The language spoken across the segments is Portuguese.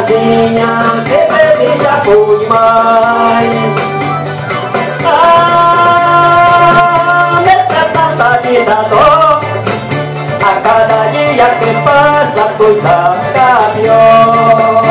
casinha, que feliz já foi demais. Nessa saudade da dor, a cada dia que passa a coisa fica pior.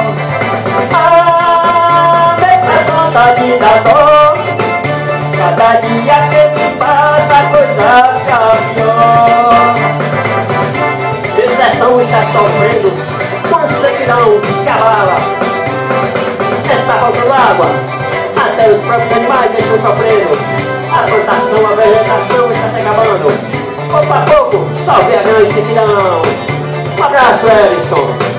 Nessa saudade da dor, cada dia que se passa a coisa fica pior. Esse sertão está sofrendo com sequidão que cavava. Está faltando água, até os próprios animais estão sofrendo. A plantação, a vegetação está se acabando. Pouco a pouco, salve a grande sequidão. Um abraço, Ellison.